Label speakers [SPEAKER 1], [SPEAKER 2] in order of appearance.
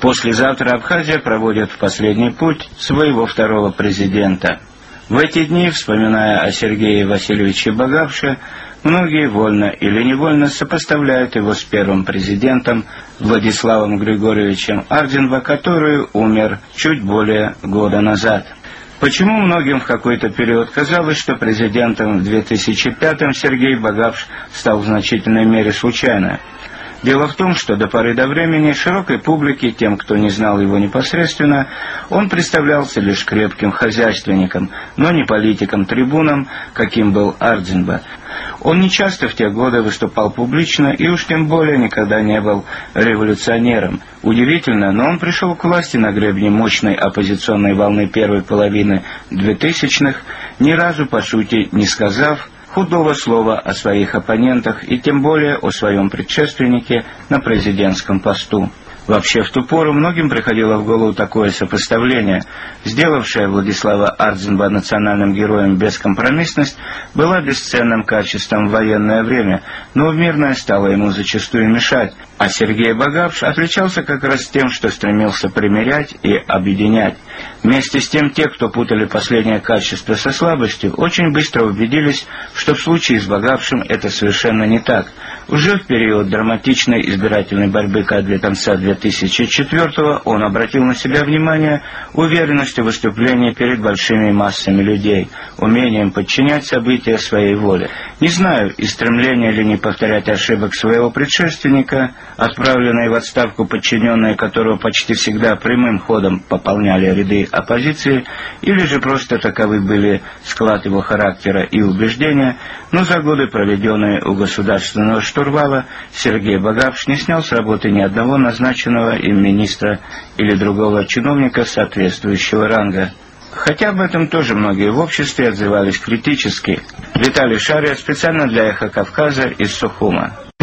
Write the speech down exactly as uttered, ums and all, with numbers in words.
[SPEAKER 1] Послезавтра Абхазия проводит в последний путь своего второго президента. В эти дни, вспоминая о Сергее Васильевиче Багапше, многие вольно или невольно сопоставляют его с первым президентом Владиславом Григорьевичем Ардзинба, который умер чуть более года назад. Почему многим в какой-то период казалось, что президентом в две тысячи пятом Сергей Багапш стал в значительной мере случайно? Дело в том, что до поры до времени широкой публике, тем, кто не знал его непосредственно, он представлялся лишь крепким хозяйственником, но не политиком-трибуном, каким был Ардзинба. Он нечасто в те годы выступал публично и уж тем более никогда не был революционером. Удивительно, но он пришел к власти на гребне мощной оппозиционной волны первой половины двухтысячных, ни разу, по сути, не сказав худого слова о своих оппонентах и тем более о своем предшественнике на президентском посту. Вообще, в ту пору многим приходило в голову такое сопоставление. Сделавшая Владислава Ардзинба национальным героем бескомпромиссность была бесценным качеством в военное время, но в мирное стало ему зачастую мешать. А Сергей Багапш отличался как раз тем, что стремился примирять и объединять. Вместе с тем, те, кто путали последнее качество со слабостью, очень быстро убедились, что в случае с Багапшем это совершенно не так. Уже в период драматичной избирательной борьбы для конца две тысячи четвёртого он обратил на себя внимание уверенностью выступления перед большими массами людей, умением подчинять события своей воле. Не знаю, из стремления ли не повторять ошибок своего предшественника, отправленные в отставку подчиненные которого почти всегда прямым ходом пополняли ряды оппозиции, или же просто таковы были склад его характера и убеждения, но за годы, проведенные у государственного штурвала, Сергей Багапш не снял с работы ни одного назначенного им министра или другого чиновника соответствующего ранга. Хотя об этом тоже многие в обществе отзывались критически. Виталий Шария специально для «Эхо Кавказа» из Сухума.